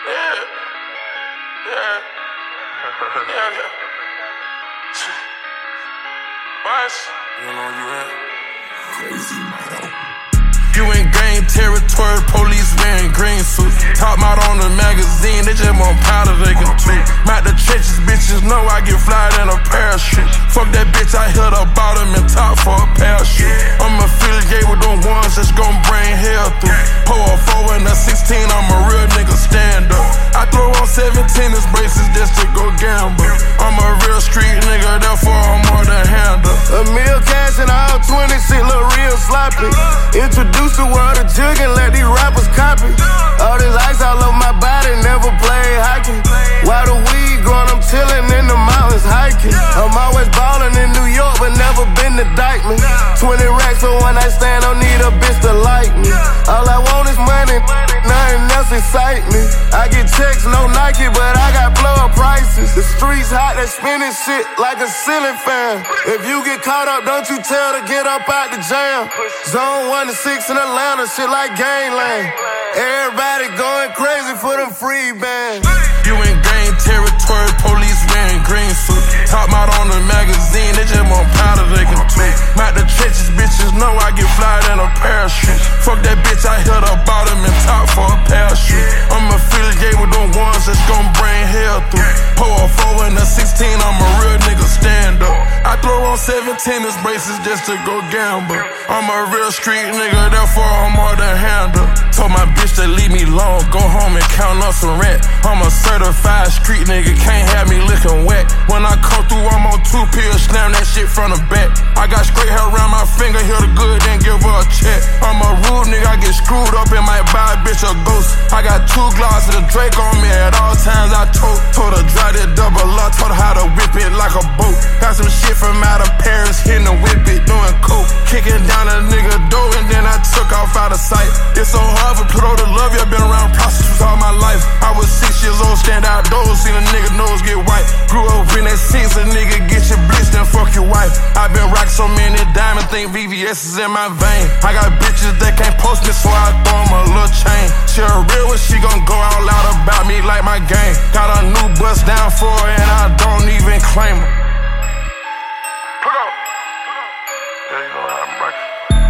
You in gang territory, police wearing green suits. Top out on the magazine, they just want powder they can tweet. Out the trenches, bitches know I get flyed in a parachute. Fuck that bitch, I hit her bottom and top for a parachute. I'm affiliated with them ones that's gon' bring hell through. Pour a 4 and a 16, I'm a real nigga stand up. I throw on 17 inch braces just to go gamble. I'm a real street nigga, therefore I'm more than handle. A meal cash and all 20 shit look real sloppy. Introduce the world to jug and let these rappers copy. All this ice all over my body, never played hockey. While the weed growing, I'm chillin' in the mountains hiking. I'm always ballin' in New York, but never been to Dykeman. 20 racks for one night stand, don't need a bitch to like me. All I want is money, nothing else excite me. I get checks, no Nike, but I got blow up prices. The streets hot, they spinning shit like a ceiling fan. If you get caught up, don't you tell to get up out the jam. Zone 1 to 6 in Atlanta, shit like gangland. Everybody going crazy for them free bands. You in gang territory, police wearing green suits. Top out on the magazine, they just want powder they can tweet. Out the trenches, bitches know I get flyed in a parachute. Fuck that bitch, I hit her bottom and top for a parachute. I'm affiliated with them ones that's gon' bring hell through. Pour a 4 and a 16, I'm a real nigga stand up. I throw on 17 inch braces just to go gamble. I'm a real street nigga, therefore I'm more than handle. Told my bitch to leave me alone, go home and count up some rent. I'm a certified street nigga, can't have me looking wet. When I come through, I'm on 2 pills, slam that shit from the back. I got straight hair around my finger, hear the good, then give her a check. I'm a rude nigga, I get screwed up and might buy a bitch a ghost. I got 2 glasses of Drake on me at all times. I told her dry that double up, told her how to whip it like a boat. Got some shit from out of Paris, hitting the whip it, doing coke. Kicking down a nigga door and then I took off out of sight. It's so hard for Pluto to love you, I've been around prostitutes all my life. I was 6 years old, stand outdoors, seen a nigga nose get white. Grew up in that 6, a nigga get you blitzed and fuck your wife. I been rocking so many diamonds, think VVS is in my vein. I got bitches that can't post me, so I throw them a little chain. She a real one, she gon' go all out about me like my game. Got a new bust down for her and I don't even claim her. Put up. There you go, I'm rocking.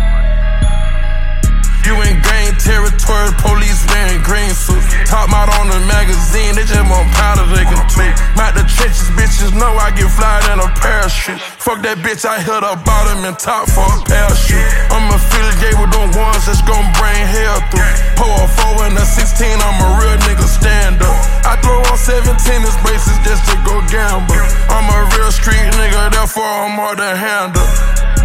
You in gang territory, police wearing green suits. Top out on the magazine, they just want powder they can tweet. Out the trenches, bitches know I get flyed in a parachute. Fuck that bitch, I hit her bottom and top for a parachute. I'm affiliated with them ones that's gon' bring hell through. Pour a 4 and a 16, I'm a real nigga stand up. I throw on 17 inch braces just to go gamble. I'm a real street nigga, therefore I'm more than handle.